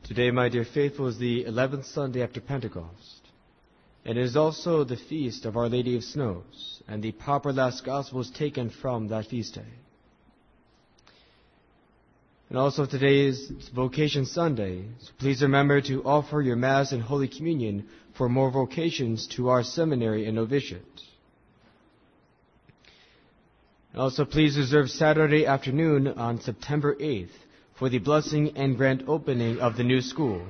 Today, my dear faithful, is the 11th Sunday after Pentecost. It is also the feast of Our Lady of Snows, and the proper last gospel is taken from that feast day. And also today is Vocation Sunday, so please remember to offer your Mass and Holy Communion for more vocations to our seminary and novitiate. And also please reserve Saturday afternoon on September 8th for the blessing and grand opening of the new school.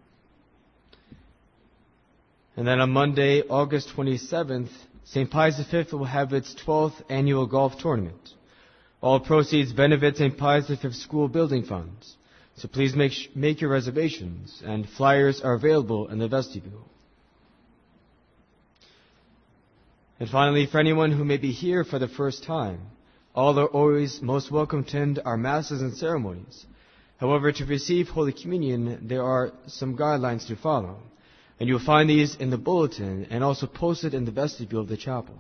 And then on Monday, August 27th, St. Pius V will have its 12th annual golf tournament. All proceeds benefit St. Pius V School Building Funds. So please make your reservations, and flyers are available in the vestibule. And finally, for anyone who may be here for the first time, all are always most welcome to attend our Masses and ceremonies. However, to receive Holy Communion, there are some guidelines to follow, and you'll find these in the bulletin and also posted in the vestibule of the chapel.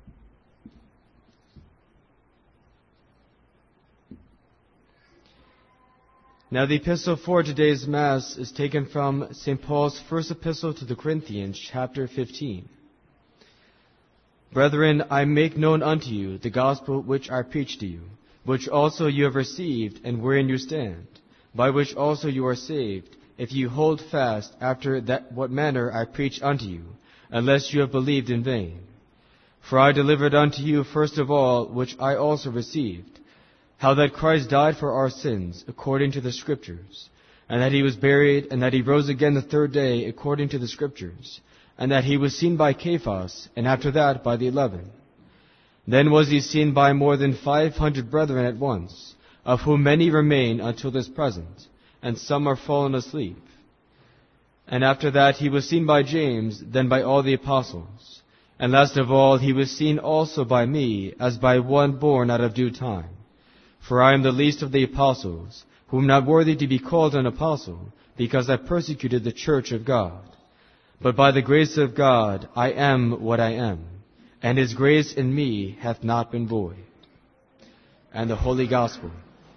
Now, the epistle for today's Mass is taken from St. Paul's first epistle to the Corinthians, chapter 15. Brethren, I make known unto you the gospel which I preached to you, which also you have received, and wherein you stand, by which also you are saved, if you hold fast after that what manner I preached unto you, unless you have believed in vain. For I delivered unto you first of all, which I also received, how that Christ died for our sins, according to the Scriptures, and that he was buried, and that he rose again the third day, according to the Scriptures, and that he was seen by Cephas, and after that by the 11. Then was he seen by more than 500 brethren at once, of whom many remain until this present, and some are fallen asleep. And after that he was seen by James, then by all the apostles. And last of all he was seen also by me, as by one born out of due time. For I am the least of the apostles, who am not worthy to be called an apostle, because I persecuted the church of God. But by the grace of God I am what I am, and his grace in me hath not been void. And the Holy Gospel,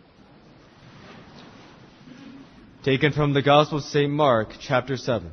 taken from the Gospel of St. Mark, chapter 7.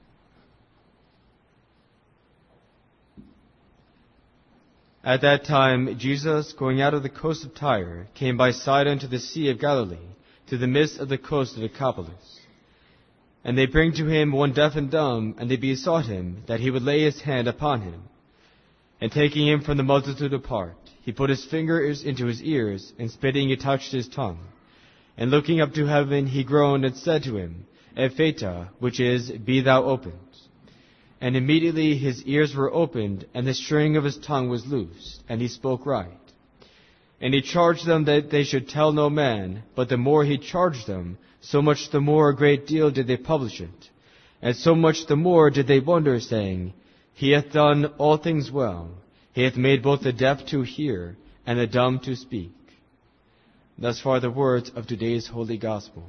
At that time, Jesus, going out of the coast of Tyre, came by Sidon to the Sea of Galilee, to the midst of the coast of Decapolis. And they bring to him one deaf and dumb, and they besought him that he would lay his hand upon him. And taking him from the multitude apart, he put his fingers into his ears, and spitting he touched his tongue. And looking up to heaven, he groaned and said to him, Ephphatha, which is, Be thou opened. And immediately his ears were opened, and the string of his tongue was loosed, and he spoke right. And he charged them that they should tell no man, but the more he charged them, so much the more a great deal did they publish it. And so much the more did they wonder, saying, He hath done all things well. He hath made both the deaf to hear, and the dumb to speak. Thus far the words of today's Holy Gospel.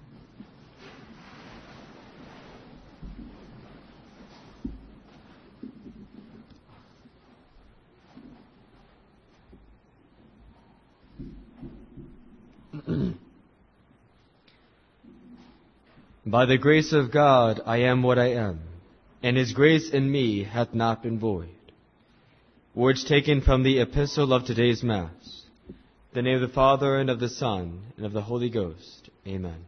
By the grace of God I am what I am, and his grace in me hath not been void. Words taken from the epistle of today's Mass. In the name of the Father, and of the Son, and of the Holy Ghost. Amen.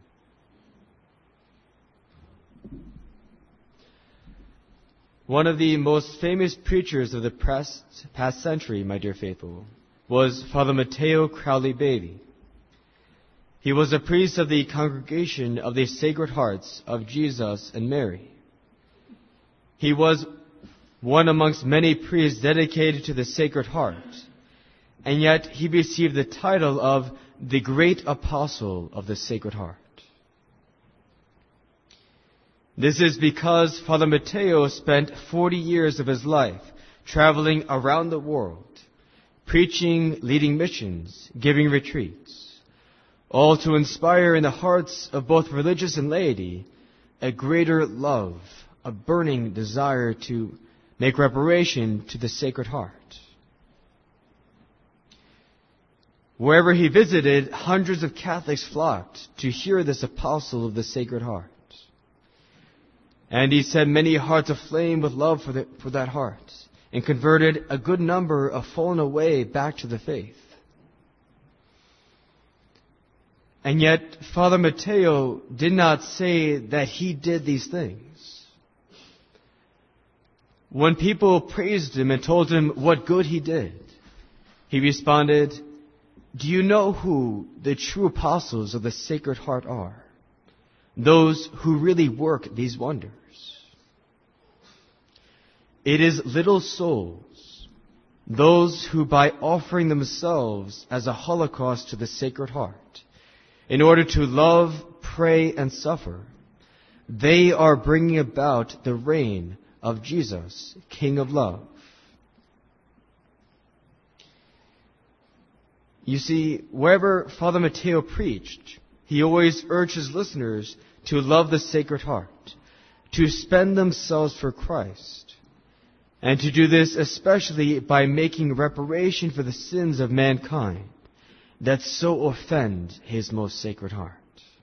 One of the most famous preachers of the past century, my dear faithful, was Father Matteo Crowley Bailey. He was a priest of the Congregation of the Sacred Hearts of Jesus and Mary. He was one amongst many priests dedicated to the Sacred Heart, and yet he received the title of the Great Apostle of the Sacred Heart. This is because Father Matteo spent 40 years of his life traveling around the world, preaching, leading missions, giving retreats, all to inspire in the hearts of both religious and laity a greater love, a burning desire to make reparation to the Sacred Heart. Wherever he visited, hundreds of Catholics flocked to hear this apostle of the Sacred Heart. And he set many hearts aflame with love for that heart, and converted a good number of fallen away back to the faith. And yet, Father Matteo did not say that he did these things. When people praised him and told him what good he did, he responded, "Do you know who the true apostles of the Sacred Heart are? Those who really work these wonders. It is little souls, those who by offering themselves as a holocaust to the Sacred Heart, in order to love, pray, and suffer, they are bringing about the reign of Jesus, King of Love." You see, wherever Father Matteo preached, he always urged his listeners to love the Sacred Heart, to spend themselves for Christ, and to do this especially by making reparation for the sins of mankind that so offend his most Sacred Heart.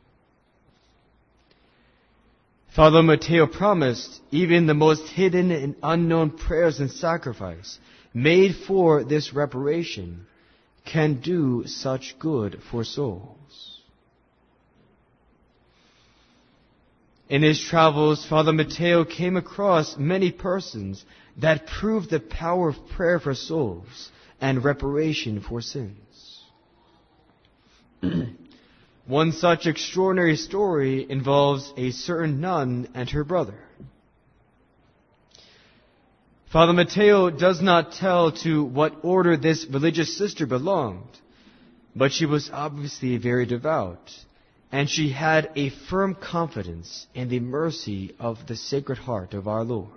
Father Matteo promised even the most hidden and unknown prayers and sacrifice made for this reparation can do such good for souls. In his travels, Father Matteo came across many persons that proved the power of prayer for souls and reparation for sins. One such extraordinary story involves a certain nun and her brother. Father Matteo does not tell to what order this religious sister belonged, but she was obviously very devout, and she had a firm confidence in the mercy of the Sacred Heart of our Lord.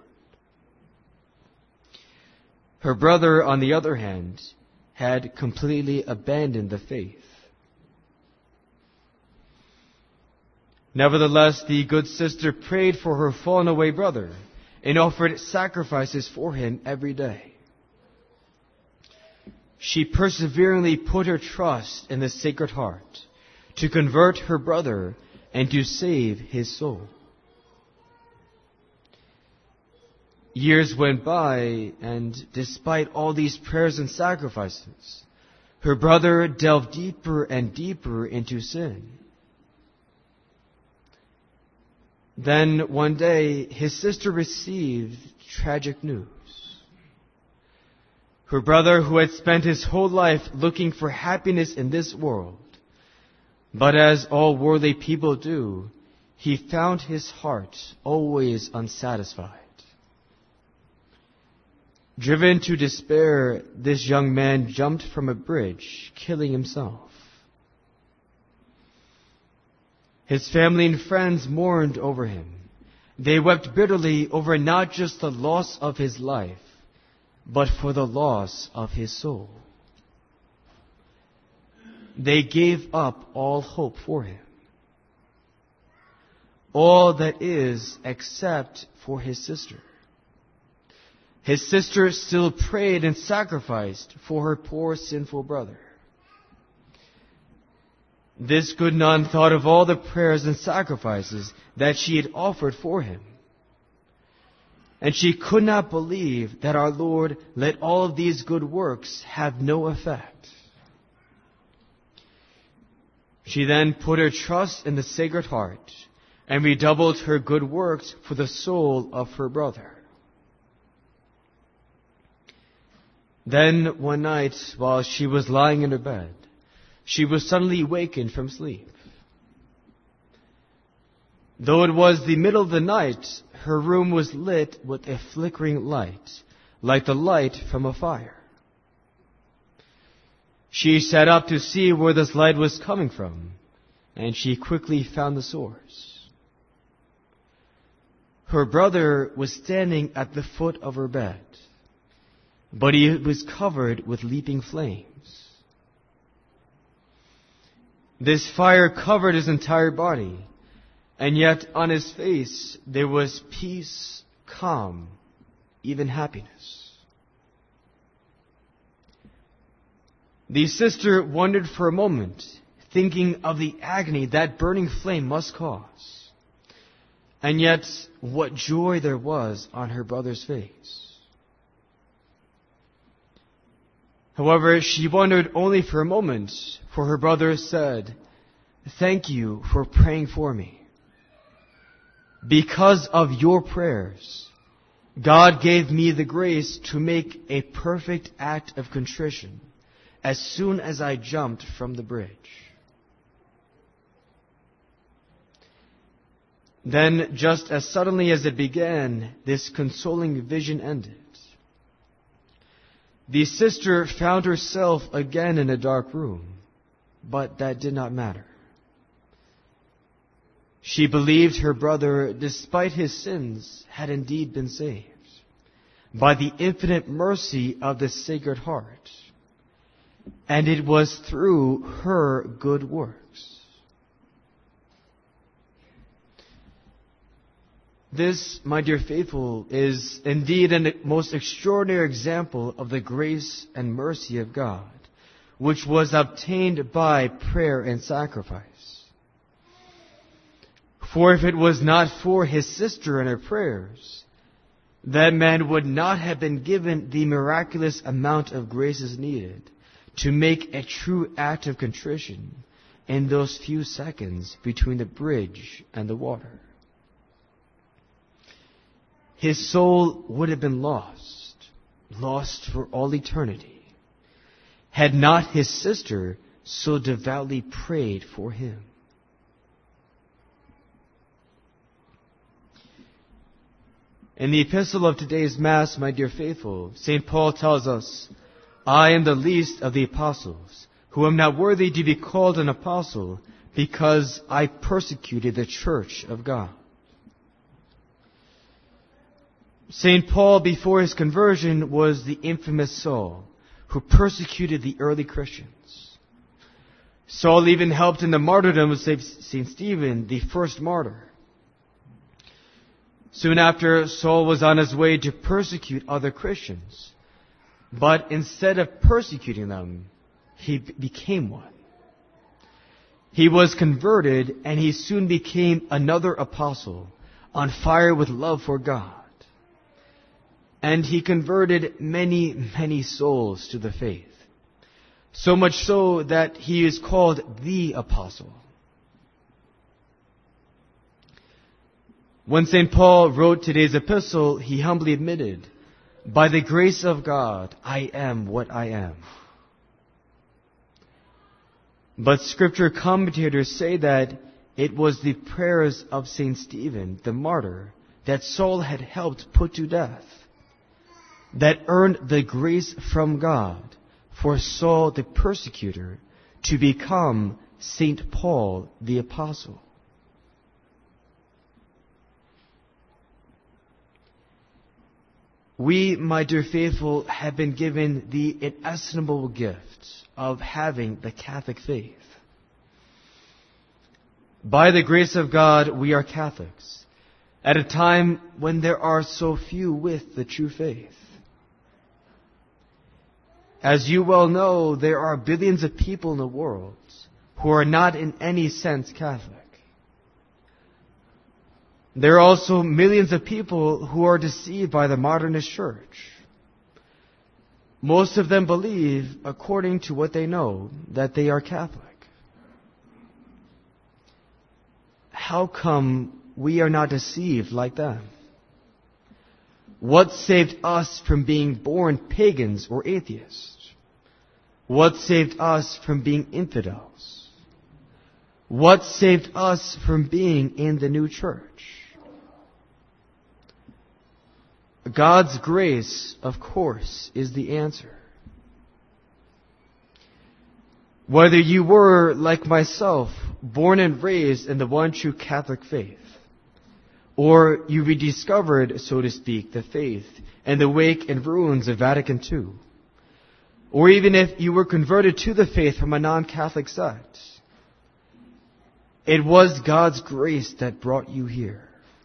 Her brother, on the other hand, had completely abandoned the faith. Nevertheless, the good sister prayed for her fallen away brother and offered sacrifices for him every day. She perseveringly put her trust in the Sacred Heart to convert her brother and to save his soul. Years went by, and despite all these prayers and sacrifices, her brother delved deeper and deeper into sin. Then one day, his sister received tragic news. Her brother, who had spent his whole life looking for happiness in this world, but as all worldly people do, he found his heart always unsatisfied. Driven to despair, this young man jumped from a bridge, killing himself. His family and friends mourned over him. They wept bitterly over not just the loss of his life, but for the loss of his soul. They gave up all hope for him. All that is except for his sister. His sister still prayed and sacrificed for her poor sinful brother. This good nun thought of all the prayers and sacrifices that she had offered for him. And she could not believe that our Lord let all of these good works have no effect. She then put her trust in the Sacred Heart and redoubled her good works for the soul of her brother. Then one night, while she was lying in her bed, she was suddenly wakened from sleep. Though it was the middle of the night, her room was lit with a flickering light, like the light from a fire. She sat up to see where this light was coming from, and she quickly found the source. Her brother was standing at the foot of her bed, but he was covered with leaping flames. This fire covered his entire body, and yet on his face there was peace, calm, even happiness. The sister wondered for a moment, thinking of the agony that burning flame must cause. And yet, what joy there was on her brother's face. However, she wondered only for a moment, for her brother said, "Thank you for praying for me. Because of your prayers, God gave me the grace to make a perfect act of contrition as soon as I jumped from the bridge." Then, just as suddenly as it began, this consoling vision ended. The sister found herself again in a dark room, but that did not matter. She believed her brother, despite his sins, had indeed been saved by the infinite mercy of the Sacred Heart, and it was through her good works. This, my dear faithful, is indeed a most extraordinary example of the grace and mercy of God, which was obtained by prayer and sacrifice. For if it was not for his sister and her prayers, that man would not have been given the miraculous amount of graces needed to make a true act of contrition in those few seconds between the bridge and the water. His soul would have been lost for all eternity, had not his sister so devoutly prayed for him. In the epistle of today's Mass, my dear faithful, St. Paul tells us, "I am the least of the apostles, who am not worthy to be called an apostle, because I persecuted the church of God." St. Paul, before his conversion, was the infamous Saul, who persecuted the early Christians. Saul even helped in the martyrdom of St. Stephen, the first martyr. Soon after, Saul was on his way to persecute other Christians. But instead of persecuting them, he became one. He was converted, and he soon became another apostle, on fire with love for God. And he converted many, many souls to the faith. So much so that he is called the apostle. When St. Paul wrote today's epistle, he humbly admitted, "By the grace of God, I am what I am." But scripture commentators say that it was the prayers of St. Stephen, the martyr, that Saul had helped put to death, that earned the grace from God for Saul the persecutor to become St. Paul the apostle. We, my dear faithful, have been given the inestimable gift of having the Catholic faith. By the grace of God, we are Catholics, at a time when there are so few with the true faith. As you well know, there are billions of people in the world who are not in any sense Catholic. There are also millions of people who are deceived by the modernist church. Most of them believe, according to what they know, that they are Catholic. How come we are not deceived like them? What saved us from being born pagans or atheists? What saved us from being infidels? What saved us from being in the new church? God's grace, of course, is the answer. Whether you were, like myself, born and raised in the one true Catholic faith, or you rediscovered, so to speak, the faith in the wake and ruins of Vatican II, or even if you were converted to the faith from a non-Catholic sect, it was God's grace that brought you here.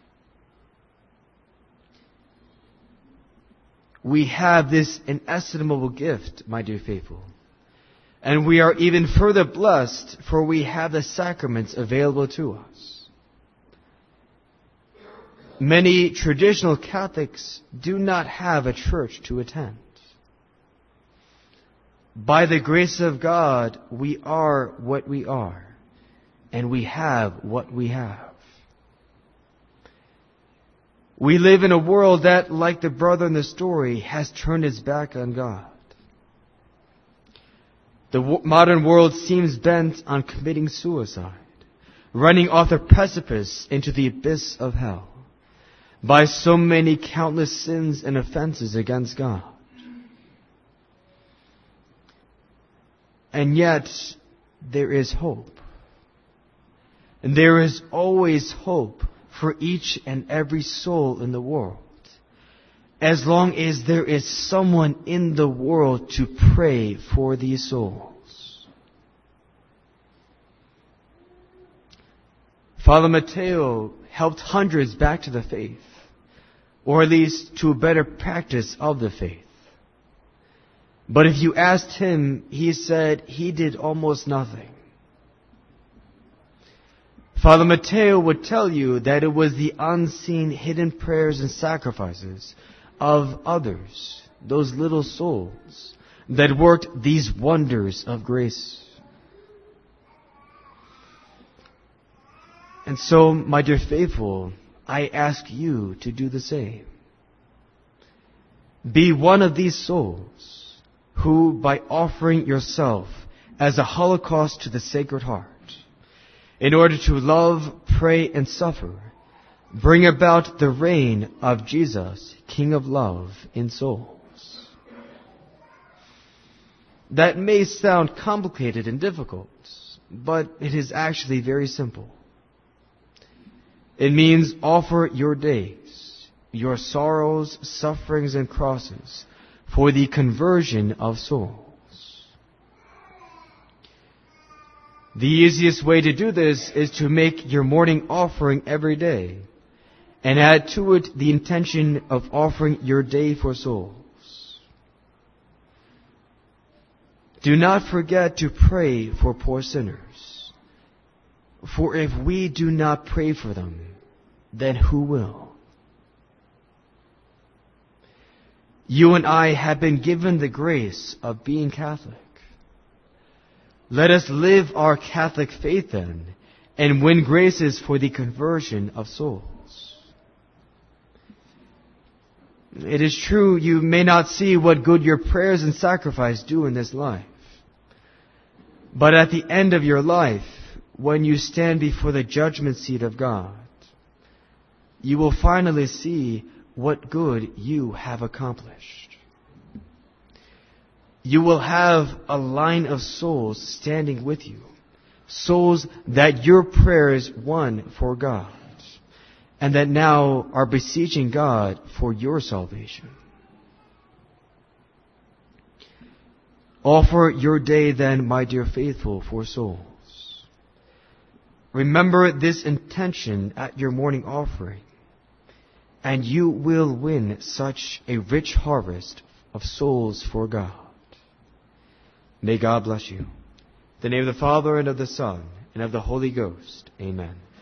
We have this inestimable gift, my dear faithful. And we are even further blessed, for we have the sacraments available to us. Many traditional Catholics do not have a church to attend. By the grace of God, we are what we are, and we have what we have. We live in a world that, like the brother in the story, has turned its back on God. The modern world seems bent on committing suicide, running off the precipice into the abyss of hell, by so many countless sins and offenses against God. And yet, there is hope. And there is always hope for each and every soul in the world, as long as there is someone in the world to pray for these souls. Father Mateo helped hundreds back to the faith, or at least to a better practice of the faith. But if you asked him, he said he did almost nothing. Father Mateo would tell you that it was the unseen, hidden prayers and sacrifices of others, those little souls, that worked these wonders of grace. And so, my dear faithful, I ask you to do the same. Be one of these souls who, by offering yourself as a holocaust to the Sacred Heart, in order to love, pray, and suffer, bring about the reign of Jesus, King of love, in souls. That may sound complicated and difficult, but it is actually very simple. It means offer your days, your sorrows, sufferings, and crosses for the conversion of souls. The easiest way to do this is to make your morning offering every day and add to it the intention of offering your day for souls. Do not forget to pray for poor sinners, for if we do not pray for them, then who will? You and I have been given the grace of being Catholic. Let us live our Catholic faith then, and win graces for the conversion of souls. It is true you may not see what good your prayers and sacrifice do in this life. But at the end of your life, when you stand before the judgment seat of God, you will finally see what good you have accomplished. You will have a line of souls standing with you, souls that your prayers won for God, and that now are beseeching God for your salvation. Offer your day then, my dear faithful, for souls. Remember this intention at your morning offering, and you will win such a rich harvest of souls for God. May God bless you. In the name of the Father, and of the Son, and of the Holy Ghost. Amen.